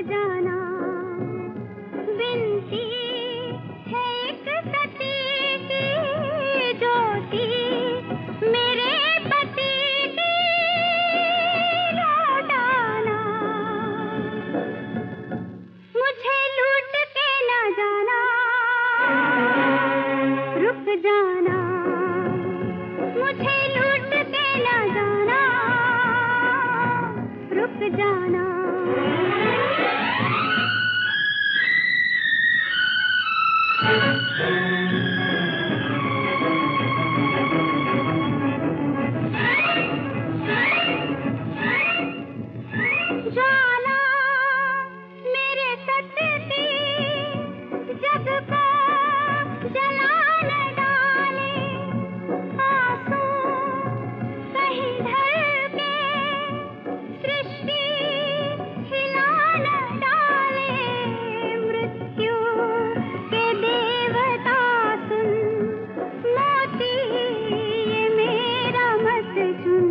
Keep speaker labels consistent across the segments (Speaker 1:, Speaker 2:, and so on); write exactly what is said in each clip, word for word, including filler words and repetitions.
Speaker 1: जाना। विनती है एक सती की ज्योति मेरे पति की लौटाना। मुझे लूट के न जाना, रुक जाना। मुझे लूट के न जाना, रुक जाना। ज्वाला मेरे सतती जग को जला न डाले। आंसू कहीं ढल के सृष्टि हिला न डाले। मृत्यु के देवता सुन, मोती ये मेरा मत चुन।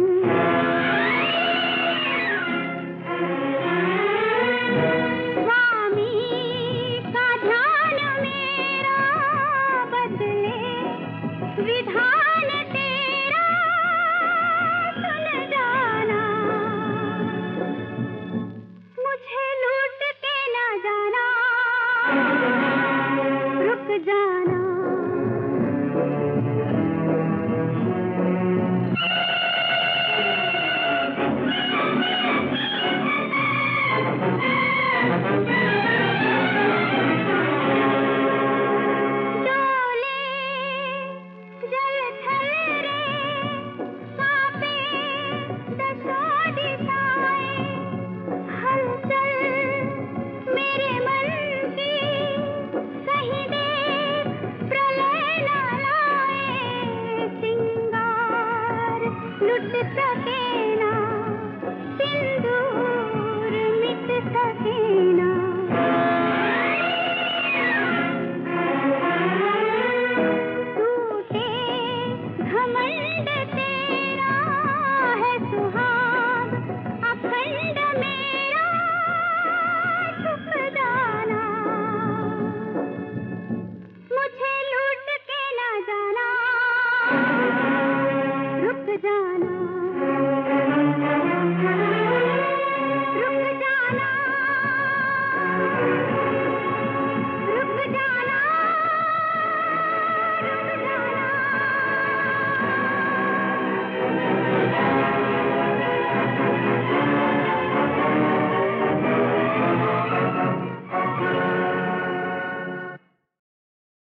Speaker 1: स्वामी का ध्यान मेरा बदले, विधान तेरा सुन जाना। मुझे लूट के न जाना, रुक जाना।